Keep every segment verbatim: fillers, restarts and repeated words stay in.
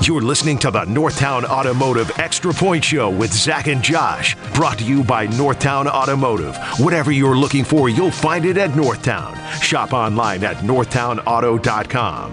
You're listening to the Northtown Automotive Extra Point Show with Zach and Josh. Brought to you by Northtown Automotive. Whatever you're looking for, you'll find it at Northtown. Shop online at northtown auto dot com.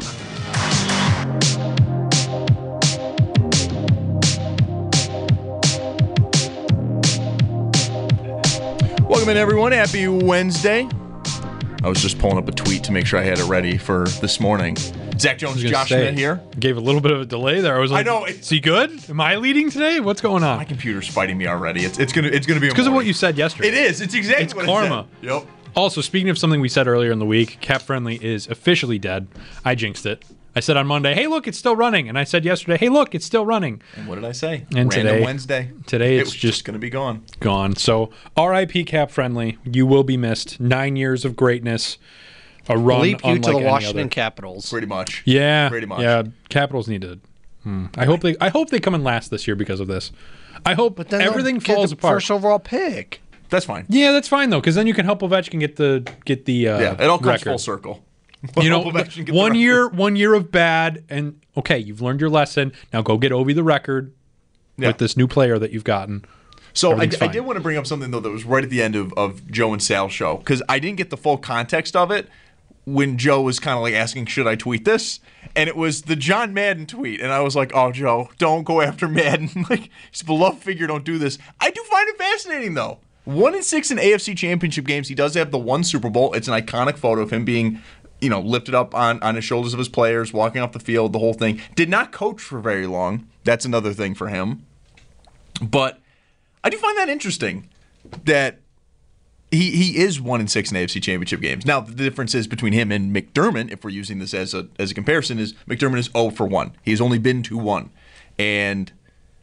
Welcome in, everyone. Happy Wednesday. I was just pulling up a tweet to make sure I had it ready for this morning. Zach Jones, Josh Schmidt here. Gave a little bit of a delay there. I was like, I know. Is he good? Am I leading today? What's going on? My computer's fighting me already. It's it's gonna it's gonna be because of what you said yesterday. It is. It's exactly it's what karma. I said. Yep. Also, speaking of something we said earlier in the week, Cap Friendly is officially dead. I jinxed it. I said on Monday, hey, look, it's still running. And I said yesterday, hey, look, it's still running. And what did I say? And Random today, Wednesday. Today it it's was just, just going to be gone. Gone. So R I P Cap Friendly. You will be missed. Nine years of greatness. A run Leap you unlike to the any Washington other. Capitals. Pretty much. Yeah. Pretty much. Yeah. Capitals need to. Hmm. I hope they. I hope they come in last this year because of this. I hope But then everything they'll get falls the apart. First overall pick. That's fine. Yeah, that's fine though, because then you can help Ovechkin get the get the uh, Yeah, it all comes record. full circle. You know, Help Ovechkin get the one record. year, one year of bad, and okay, you've learned your lesson. Now go get Ovi the record Yeah. with this new player that you've gotten. So I, Everything's I fine. did want to bring up something, though, that was right at the end of, of Joe and Sal's show, because I didn't get the full context of it when Joe was kind of like asking, should I tweet this? And it was the John Madden tweet. And I was like, oh, Joe, don't go after Madden. Like, he's a beloved figure, don't do this. I do find it fascinating, though. One in six in A F C championship games. He does have the one Super Bowl. It's an iconic photo of him being, you know, lifted up on, on his shoulders of his players, walking off the field, the whole thing. Did not coach for very long. That's another thing for him. But I do find that interesting that he he is one in six in A F C championship games. Now, the difference is between him and McDermott, if we're using this as a as a comparison, is McDermott is zero for one. He's only been to one. And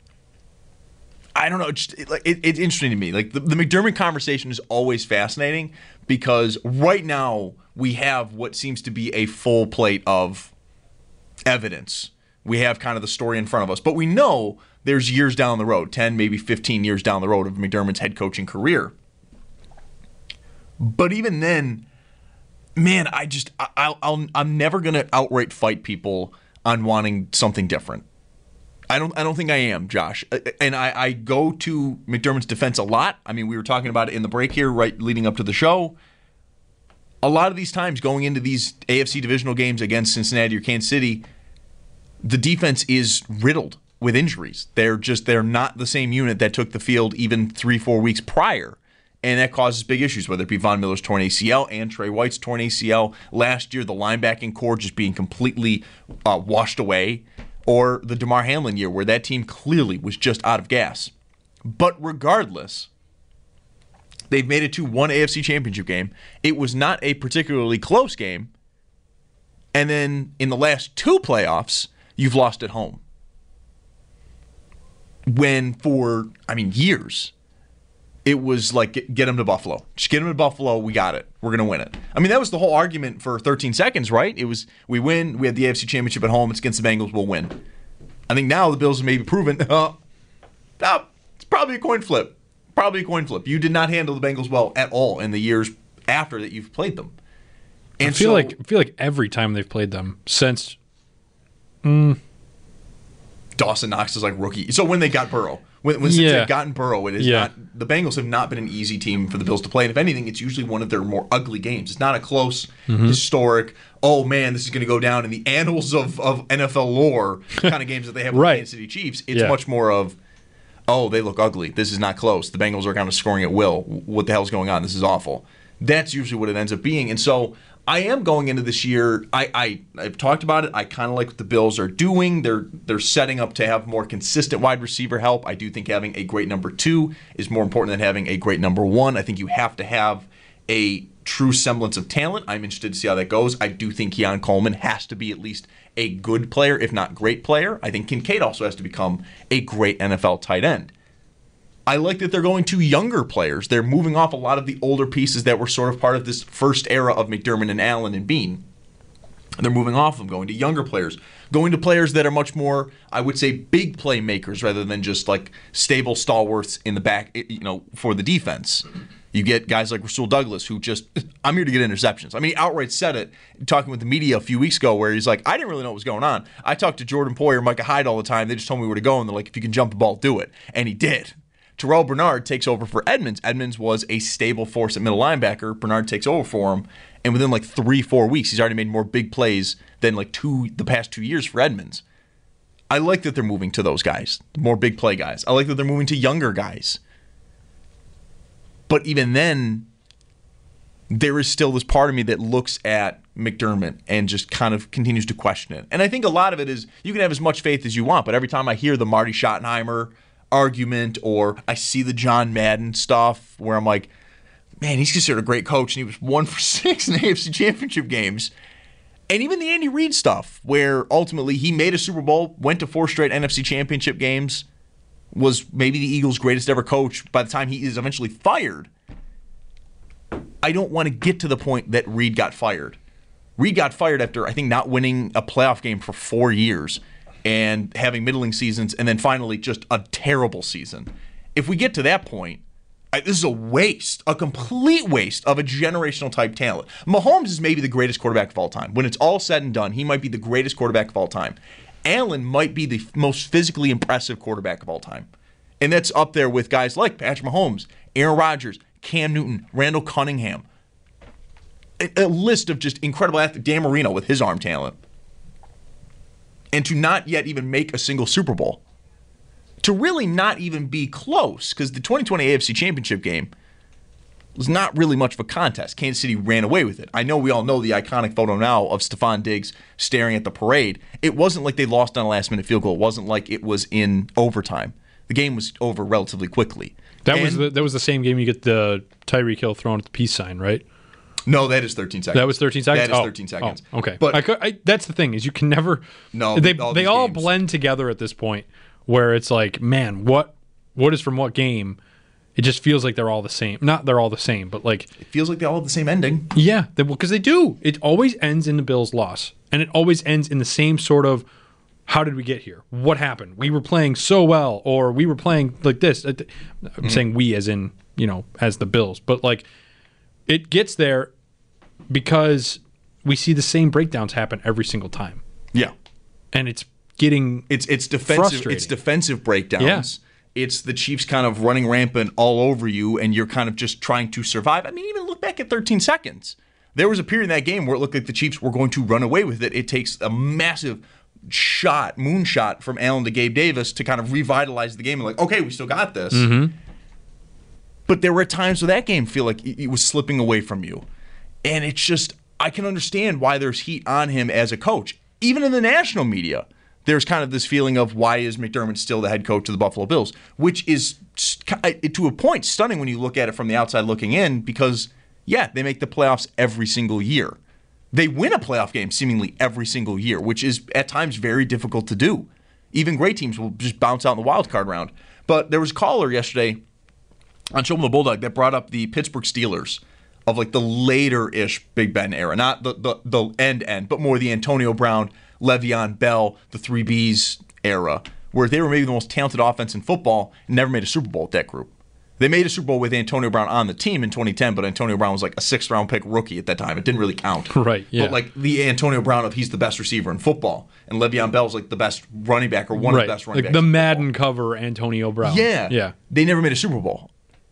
I don't know, it's, it, it, it's interesting to me. Like the, the McDermott conversation is always fascinating because right now we have what seems to be a full plate of evidence. We have kind of the story in front of us, but we know there's years down the road, ten, maybe fifteen years down the road of McDermott's head coaching career. But even then, man, I just I, I'll, I'll I'm never gonna outright fight people on wanting something different. I don't I don't think I am, Josh. And I, I go to McDermott's defense a lot. I mean, we were talking about it in the break here, right leading up to the show. A lot of these times going into these A F C divisional games against Cincinnati or Kansas City, the defense is riddled with injuries. They're just they're not the same unit that took the field even three, four weeks prior. And that causes big issues, whether it be Von Miller's torn A C L and Trey White's torn A C L. Last year, the linebacking core just being completely uh, washed away. Or the DeMar Hamlin year where that team clearly was just out of gas. But regardless, they've made it to one A F C championship game. It was not a particularly close game. And then in the last two playoffs, you've lost at home. When for, I mean, years, it was like, get, get them to Buffalo. Just get them to Buffalo. We got it. We're going to win it. I mean, that was the whole argument for thirteen seconds, right? It was, we win. We had the A F C Championship at home. It's against the Bengals. We'll win. I think now the Bills have maybe proven, uh, uh, it's probably a coin flip. Probably a coin flip. You did not handle the Bengals well at all in the years after that you've played them. And I feel so, like I feel like every time they've played them since. Mm, Dawson Knox is like rookie. So when they got Burrow. When, when since Yeah. they've gotten Burrow, it is Yeah. not the Bengals have not been an easy team for the Bills to play. And if anything, it's usually one of their more ugly games. It's not a close, Mm-hmm. historic, oh man, this is going to go down in the annals of, of N F L lore kind of games that they have with Right. the Kansas City Chiefs. It's Yeah. much more of, oh, they look ugly. This is not close. The Bengals are kind of scoring at will. What the hell's going on? This is awful. That's usually what it ends up being. And so I am going into this year. I, I I've talked about it. I kind of like what the Bills are doing. They're they're setting up to have more consistent wide receiver help. I do think having a great number two is more important than having a great number one. I think you have to have a true semblance of talent. I'm interested to see how that goes. I do think Keon Coleman has to be at least a good player, if not great player. I think Kincaid also has to become a great N F L tight end. I like that they're going to younger players. They're moving off a lot of the older pieces that were sort of part of this first era of McDermott and Allen and Bean. They're moving off them, going to younger players, going to players that are much more, I would say, big playmakers rather than just like stable stalwarts in the back, you know, for the defense. You get guys like Rasul Douglas who just, I'm here to get interceptions. I mean, he outright said it, talking with the media a few weeks ago, where he's like, I didn't really know what was going on. I talked to Jordan Poyer, Micah Hyde all the time. They just told me where to go, and they're like, if you can jump the ball, do it. And he did. Terrell Bernard takes over for Edmonds. Edmonds was a stable force at middle linebacker. Bernard takes over for him, and within like three, four weeks, he's already made more big plays than like two the past two years for Edmonds. I like that they're moving to those guys, more big play guys. I like that they're moving to younger guys. But even then, there is still this part of me that looks at McDermott and just kind of continues to question it. And I think a lot of it is, you can have as much faith as you want, but every time I hear the Marty Schottenheimer argument, or I see the John Madden stuff where I'm like, man, he's considered a great coach, and he was one for six in A F C Championship games. And even the Andy Reid stuff, where ultimately he made a Super Bowl, went to four straight N F C Championship games, was maybe the Eagles' greatest ever coach by the time he is eventually fired. I don't want to get to the point that Reid got fired. Reid got fired after, I think, not winning a playoff game for four years and having middling seasons, and then finally just a terrible season. If we get to that point, I, this is a waste, a complete waste of a generational type talent. Mahomes is maybe the greatest quarterback of all time. When it's all said and done, he might be the greatest quarterback of all time. Allen might be the most physically impressive quarterback of all time. And that's up there with guys like Patrick Mahomes, Aaron Rodgers, Cam Newton, Randall Cunningham. A, a list of just incredible athletes. Dan Marino with his arm talent. And to not yet even make a single Super Bowl. To really not even be close, because the twenty twenty A F C Championship game was not really much of a contest. Kansas City ran away with it. I know we all know the iconic photo now of Stephon Diggs staring at the parade. It wasn't like they lost on a last-minute field goal. It wasn't like it was in overtime. The game was over relatively quickly. That and, was the, that was the same game you get the Tyreek Hill thrown at the peace sign, right? No, that is thirteen seconds. That was thirteen seconds? That is oh. thirteen seconds. Oh, okay. But I could, I, that's the thing, is you can never... No, They, all they these all games. blend together at this point, where it's like, man, what what is from what game? It just feels like they're all the same. Not they're all the same, but like... It feels like they all have the same ending. Yeah, because they, they do. It always ends in the Bills' loss. And it always ends in the same sort of, how did we get here? What happened? We were playing so well, or we were playing like this. I'm mm-hmm. saying we as in, you know, as the Bills. But like, it gets there because we see the same breakdowns happen every single time. Yeah. And it's getting It's it's defensive frustrating. It's defensive breakdowns. Yeah. It's the Chiefs kind of running rampant all over you, and you're kind of just trying to survive. I mean, even look back at thirteen seconds. There was a period in that game where it looked like the Chiefs were going to run away with it. It takes a massive shot, moonshot from Allen to Gabe Davis to kind of revitalize the game. And like, okay, we still got this. Mm-hmm. But there were times where that game feel like it was slipping away from you. And it's just, I can understand why there's heat on him as a coach. Even in the national media, there's kind of this feeling of, why is McDermott still the head coach of the Buffalo Bills? Which is, to a point, stunning when you look at it from the outside looking in, because, yeah, they make the playoffs every single year. They win a playoff game seemingly every single year, which is at times very difficult to do. Even great teams will just bounce out in the wild card round. But there was a caller yesterday on Show 'em the Bulldog that brought up the Pittsburgh Steelers of like the later-ish Big Ben era, not the the, the end-end, but more the Antonio Brown, Le'Veon Bell, the three Bs era, where they were maybe the most talented offense in football and never made a Super Bowl with that group. They made a Super Bowl with Antonio Brown on the team in twenty ten, but Antonio Brown was like a sixth-round pick rookie at that time. It didn't really count. Right, yeah. But like the Antonio Brown of he's the best receiver in football, and Le'Veon Bell's like the best running back or one right. of the best running like backs. the in Madden football. cover Antonio Brown. Yeah. Yeah. They never made a Super Bowl.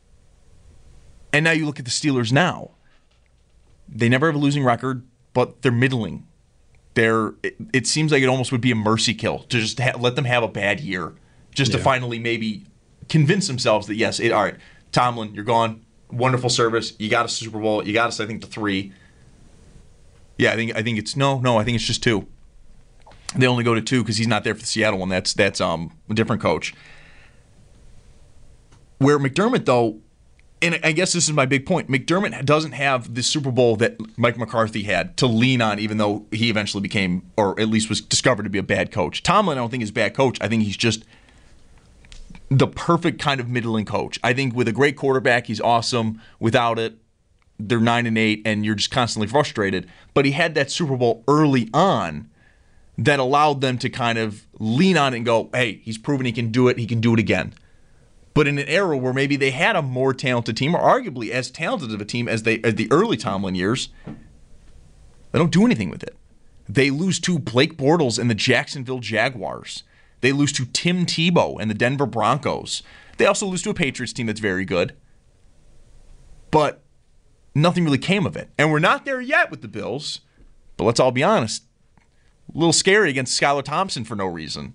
And now you look at the Steelers now. They never have a losing record, but they're middling. They're. It, it seems like it almost would be a mercy kill to just ha- let them have a bad year, just yeah. to finally maybe convince themselves that, yes, it, all right, Tomlin, you're gone. Wonderful service. You got us a Super Bowl. You got us, I think, to three. Yeah, I think I think it's no, no. I think it's just two. They only go to two because he's not there for the Seattle one. That's that's um a different coach. Where McDermott, though, and I guess this is my big point, McDermott doesn't have the Super Bowl that Mike McCarthy had to lean on, even though he eventually became, or at least was discovered to be a bad coach. Tomlin, I don't think is a bad coach. I think he's just the perfect kind of middling coach. I think with a great quarterback, he's awesome. Without it, they're nine and eight, and you're just constantly frustrated. But he had that Super Bowl early on that allowed them to kind of lean on it and go, hey, he's proven he can do it. He can do it again. but in an era where maybe they had a more talented team, or arguably as talented of a team as they as the early Tomlin years, they don't do anything with it. They lose to Blake Bortles and the Jacksonville Jaguars. They lose to Tim Tebow and the Denver Broncos. They also lose to a Patriots team that's very good. But nothing really came of it. And we're not there yet with the Bills, but let's all be honest. A little scary against Skylar Thompson for no reason.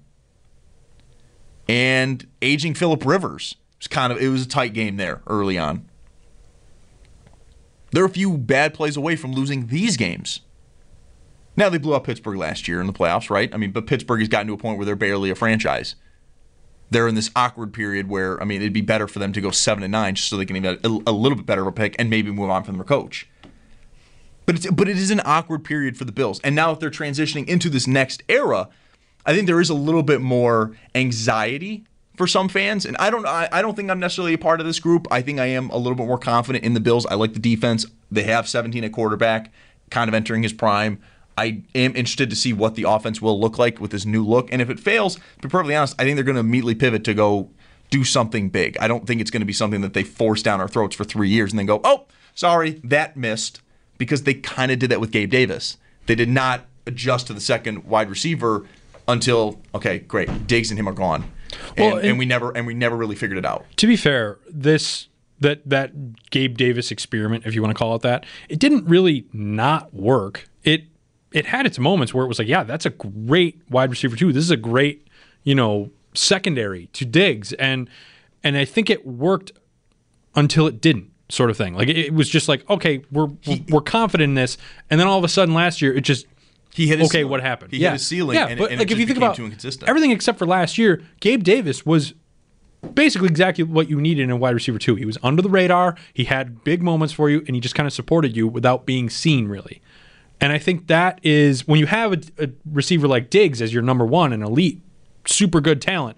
And aging Phillip Rivers. It was kind of it was a tight game there early on. They're a few bad plays away from losing these games. Now, they blew out Pittsburgh last year in the playoffs, right? I mean, but Pittsburgh has gotten to a point where they're barely a franchise. They're in this awkward period where, I mean, it'd be better for them to go seven and nine just so they can even have a, a little bit better of a pick and maybe move on from their coach. But it's but it is an awkward period for the Bills. And now that they're transitioning into this next era, I think there is a little bit more anxiety for some fans. And I don't I, I don't think I'm necessarily a part of this group. I think I am a little bit more confident in the Bills. I like the defense. They have seventeen at quarterback, kind of entering his prime. I am interested to see what the offense will look like with this new look. And if it fails, to be perfectly honest, I think they're going to immediately pivot to go do something big. I don't think it's going to be something that they force down our throats for three years and then go, oh, sorry, that missed. Because they kind of did that with Gabe Davis. They did not adjust to the second wide receiver until, okay, great, Diggs and him are gone. And, Well, and- and we never and we never really figured it out. To be fair, this that that Gabe Davis experiment, if you want to call it that, it didn't really not work. It it had its moments where it was like, yeah, that's a great wide receiver too. This is a great, you know, secondary to Diggs, and and I think it worked until it didn't, sort of thing. Like it, it was just like, okay, we're He- we're confident in this, and then all of a sudden last year it just He hit his okay, ceiling. what happened? He yeah. hit his ceiling, yeah, and, but it, and like it if just you think became about too inconsistent. everything except for last year, Gabe Davis was basically exactly what you needed in a wide receiver too. He was under the radar. He had big moments for you, and he just kind of supported you without being seen really. And I think that is when you have a, a receiver like Diggs as your number one, an elite, super good talent,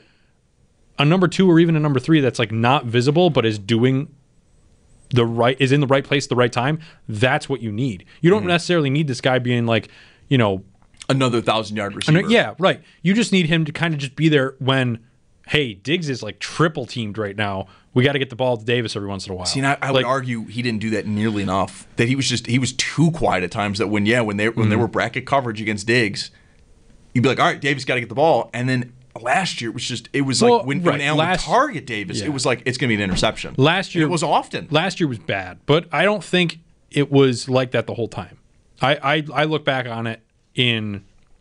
a number two or even a number three that's like not visible but is doing the right is in the right place at the right time. That's what you need. You don't mm-hmm. necessarily need this guy being like, you know, another thousand yard receiver. And, yeah, right. You just need him to kind of just be there when, hey, Diggs is like triple teamed right now. We got to get the ball to Davis every once in a while. See, and I, I like, would argue he didn't do that nearly enough. That he was just he was too quiet at times. That when yeah when they when Mm-hmm. there were bracket coverage against Diggs, you'd be like, all right, Davis got to get the ball. And then last year it was just it was Well, like when, right. when Allen Last- would target Davis, yeah. it was like it's going to be an interception. Last year and it was often. Last year was bad, but I don't think it was like that the whole time. I I, I look back on it in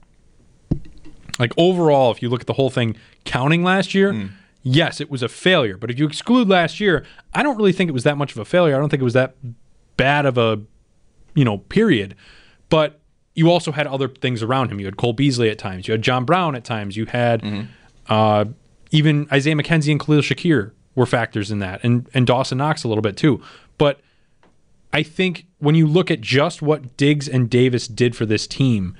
like overall, if you look at the whole thing, counting last year. Mm. Yes, it was a failure. But if you exclude last year, I don't really think it was that much of a failure. I don't think it was that bad of a, you know, period. But you also had other things around him. You had Cole Beasley at times. You had John Brown at times. You had mm-hmm. uh, even Isaiah McKenzie and Khalil Shakir were factors in that. And, and Dawson Knox a little bit too. But I think when you look at just what Diggs and Davis did for this team,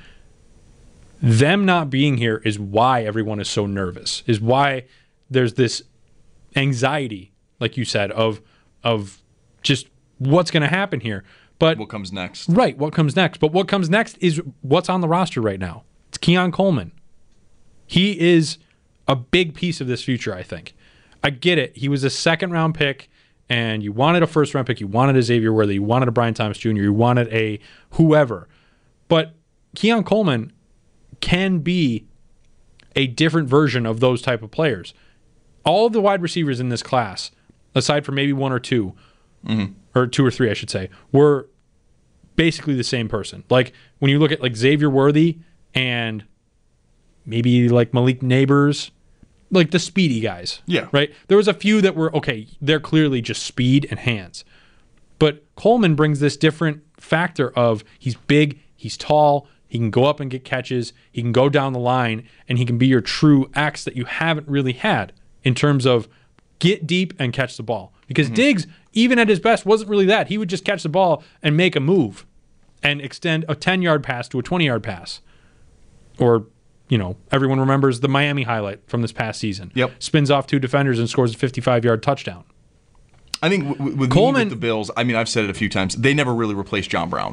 them not being here is why everyone is so nervous, is why there's this anxiety, like you said, of of just what's going to happen here. But what comes next? Right, what comes next. But what comes next is what's on the roster right now. It's Keon Coleman. He is a big piece of this future, I think. I get it. He was a second-round pick, and you wanted a first-round pick. You wanted a Xavier Worthy. You wanted a Brian Thomas Junior You wanted a whoever. But Keon Coleman can be a different version of those type of players. All of the wide receivers in this class, aside from maybe one or two, mm-hmm. or two or three, I should say, were basically the same person. Like when you look at like Xavier Worthy and maybe like Malik Neighbors, like the speedy guys. Yeah. Right? There was a few that were, okay, they're clearly just speed and hands. But Coleman brings this different factor of he's big, he's tall, he can go up and get catches, he can go down the line, and he can be your true X that you haven't really had in terms of get deep and catch the ball. Because mm-hmm. Diggs, even at his best, wasn't really that. He would just catch the ball and make a move and extend a ten-yard pass to a twenty-yard pass. Or, you know, everyone remembers the Miami highlight from this past season. Yep. Spins off two defenders and scores a fifty-five-yard touchdown. I think w- with, Coleman, me with the Bills, I mean, I've said it a few times, they never really replaced John Brown.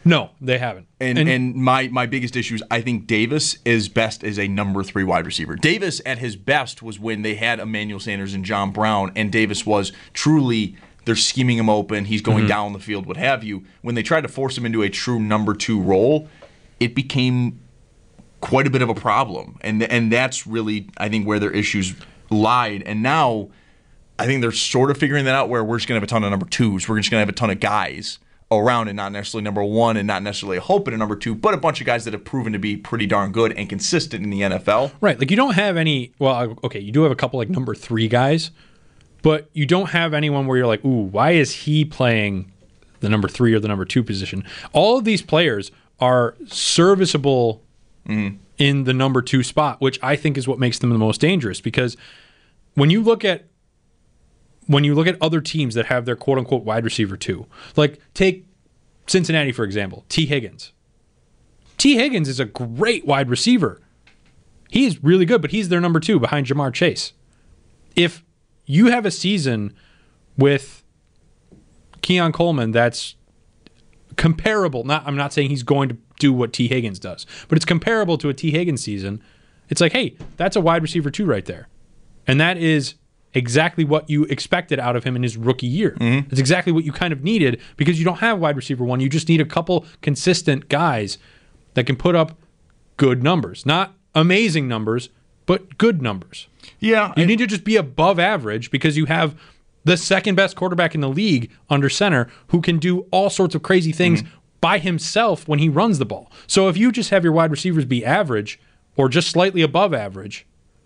No, they haven't. And, and and my my biggest issue is I think Davis is best as a number three wide receiver. Davis at his best was when they had Emmanuel Sanders and John Brown, and Davis was truly, they're scheming him open, he's going mm-hmm. down the field, what have you. When they tried to force him into a true number two role, it became quite a bit of a problem. And and that's really, I think, where their issues lied. And now I think they're sort of figuring that out, where we're just going to have a ton of number twos. We're just going to have a ton of guys around, and not necessarily number one, and not necessarily a hope in a number two, but a bunch of guys that have proven to be pretty darn good and consistent in the N F L. Right. Like, you don't have any, well, okay, you do have a couple like number three guys, but you don't have anyone where you're like, ooh, why is he playing the number three or the number two position? All of these players are serviceable mm-hmm. in the number two spot, which I think is what makes them the most dangerous, because when you look at When you look at other teams that have their quote-unquote wide receiver two, like take Cincinnati, for example, T. Higgins. T. Higgins is a great wide receiver. He is really good, but he's their number two behind Jamar Chase. If you have a season with Keon Coleman that's comparable, not I'm not saying he's going to do what T. Higgins does, but it's comparable to a T. Higgins season, it's like, hey, that's a wide receiver two right there. And that is exactly what you expected out of him in his rookie year. Mm-hmm. It's exactly what you kind of needed, because you don't have wide receiver one. You just need a couple consistent guys that can put up good numbers. Not amazing numbers, but good numbers. Yeah. You I, need to just be above average, because you have the second best quarterback in the league under center who can do all sorts of crazy things mm-hmm. by himself when he runs the ball. So if you just have your wide receivers be average or just slightly above average,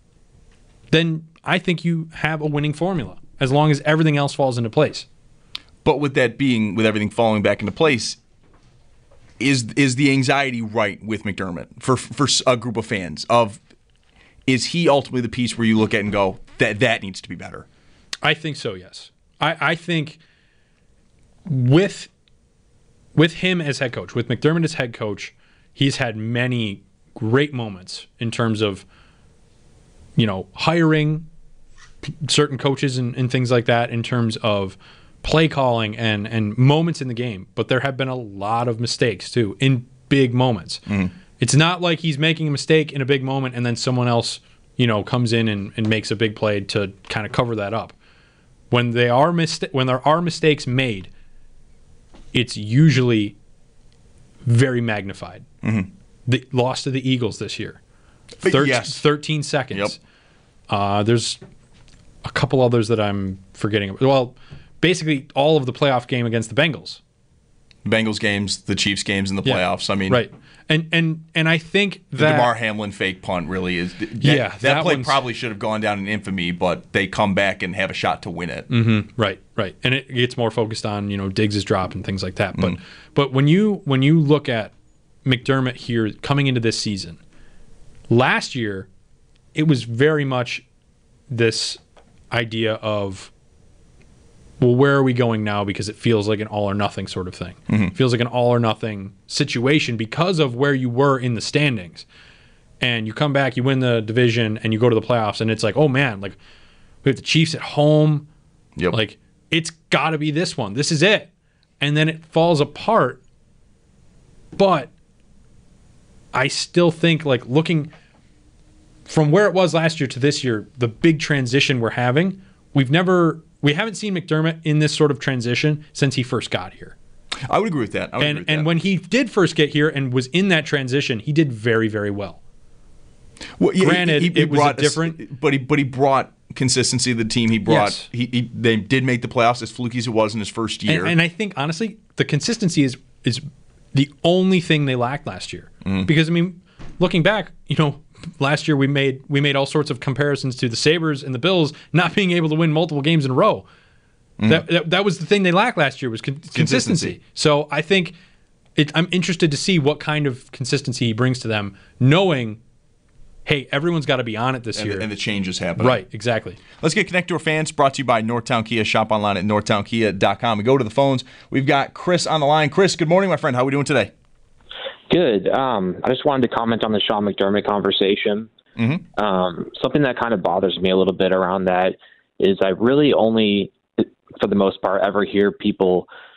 then I think you have a winning formula, as long as everything else falls into place. But with that being, with everything falling back into place, is is the anxiety right with McDermott for for a group of fans? Of is he ultimately the piece where you look at and go, that that needs to be better? I think so. Yes, I, I think with with him as head coach, with McDermott as head coach, he's had many great moments in terms of, you know, hiring certain coaches and, and things like that, in terms of play calling and, and moments in the game. But there have been a lot of mistakes, too, in big moments. Mm. It's not like he's making a mistake in a big moment and then someone else, you know, comes in and, and makes a big play to kind of cover that up. When they are mista- when there are mistakes made, it's usually very magnified. Mm-hmm. The loss to the Eagles this year. Thir- yes. thirteen seconds. Yep. Uh, there's a couple others that I'm forgetting. Well, basically all of the playoff game against the Bengals. Bengals games, the Chiefs games in the playoffs. Yeah, I mean, right. And and and I think the that DeMar Hamlin fake punt really is. That, yeah, that, that play probably should have gone down in infamy, but they come back and have a shot to win it. Mm-hmm, right, right. And it gets more focused on, you know, Diggs' drop and things like that. But mm. but when you when you look at McDermott here coming into this season, last year, it was very much this idea of, well, where are we going now? Because it feels like an all or nothing sort of thing. Mm-hmm. It feels like an all or nothing situation because of where you were in the standings. And you come back, you win the division, and you go to the playoffs, and it's like, oh man, like we have the Chiefs at home. Yep. Like it's got to be this one. This is it. And then it falls apart. But I still think, like, looking from where it was last year to this year, the big transition we're having, we've never, we haven't seen McDermott in this sort of transition since he first got here. I would agree with that. I would and agree with and that. when he did first get here and was in that transition, he did very, very well. Well, yeah, Granted, he, he, he it was a brought different, a, but he but he brought consistency to the team. He brought yes. he, he they did make the playoffs, as fluky as it was in his first year. And, and I think honestly, the consistency is is the only thing they lacked last year. Mm. Because I mean, looking back, you know, last year we made we made all sorts of comparisons to the Sabres and the Bills not being able to win multiple games in a row. Mm. That, that that was the thing they lacked last year was con- consistency. consistency. So I think it, I'm interested to see what kind of consistency he brings to them, knowing, hey, everyone's got to be on it this and year. The, and the changes happen. Right, exactly. Let's get connected to our fans. Brought to you by Northtown Kia. Shop online at northtown kia dot com. We go to the phones. We've got Chris on the line. Chris, good morning, my friend. How are we doing today? Good. Um, I just wanted to comment on the Sean McDermott conversation. Mm-hmm. Um, something that kind of bothers me a little bit around that is I really only, for the most part, ever hear people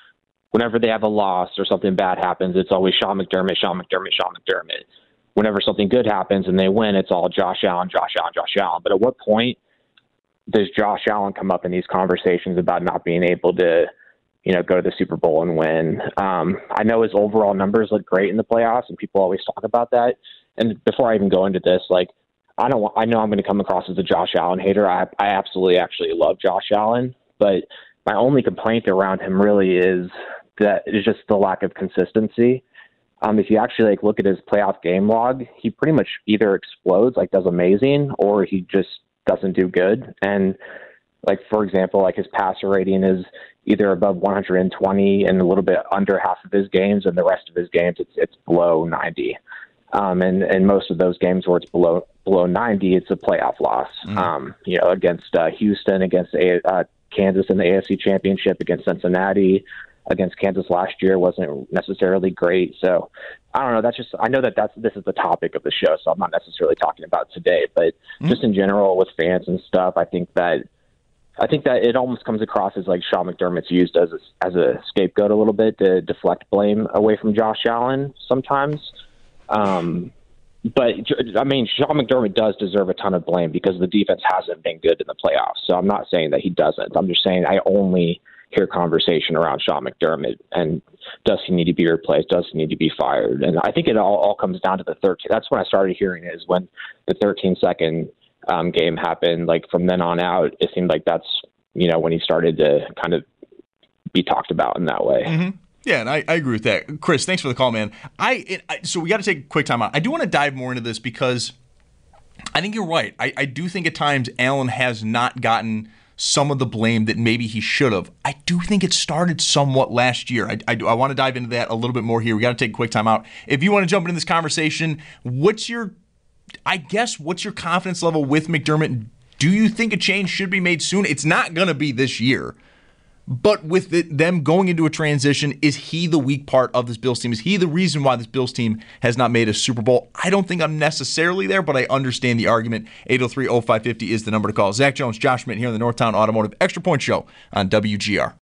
whenever they have a loss or something bad happens, it's always Sean McDermott, Sean McDermott, Sean McDermott. Whenever something good happens and they win, it's all Josh Allen, Josh Allen, Josh Allen. But at what point does Josh Allen come up in these conversations about not being able to, you know, go to the Super Bowl and win? Um, I know his overall numbers look great in the playoffs, and people always talk about that. And before I even go into this, like, I don't, I know I'm going to come across as a Josh Allen hater. I, I absolutely actually love Josh Allen, but my only complaint around him really is that it's just the lack of consistency. Um, if you actually like look at his playoff game log, he pretty much either explodes, like does amazing, or he just doesn't do good. And like, for example, like his passer rating is either above one hundred twenty and a little bit under half of his games, and the rest of his games it's it's below ninety. Um, and and most of those games where it's below below ninety, it's a playoff loss. Mm-hmm. Um, you know, against uh, Houston, against a, uh, Kansas in the A F C Championship, against Cincinnati. Against Kansas last year wasn't necessarily great. So I don't know. That's just, I know that that's, this is the topic of the show, so I'm not necessarily talking about today, but mm-hmm. just in general with fans and stuff, I think that, I think that it almost comes across as like Sean McDermott's used as a, as a scapegoat a little bit to deflect blame away from Josh Allen sometimes. Um, but I mean, Sean McDermott does deserve a ton of blame because the defense hasn't been good in the playoffs. So I'm not saying that he doesn't. I'm just saying I only hear conversation around Sean McDermott and does he need to be replaced? Does he need to be fired? And I think it all, all comes down to the thirteen. That's when I started hearing it, is when the thirteen second um, game happened. Like from then on out, it seemed like that's, you know, when he started to kind of be talked about in that way. Mm-hmm. Yeah, and I, I agree with that. Chris, thanks for the call, man. I, it, I So we got to take a quick time out. I do want to dive more into this because I think you're right. I, I do think at times Allen has not gotten some of the blame that maybe he should have. I do think it started somewhat last year. I, I, I want to dive into that a little bit more here. We got to take a quick time out. If you want to jump into this conversation, what's your, I guess, what's your confidence level with McDermott? Do you think a change should be made soon? It's not going to be this year. But with the, them going into a transition, is he the weak part of this Bills team? Is he the reason why this Bills team has not made a Super Bowl? I don't think I'm necessarily there, but I understand the argument. eight oh three oh five five oh is the number to call. Zach Jones, Josh Schmidt here on the Northtown Automotive Extra Point Show on W G R.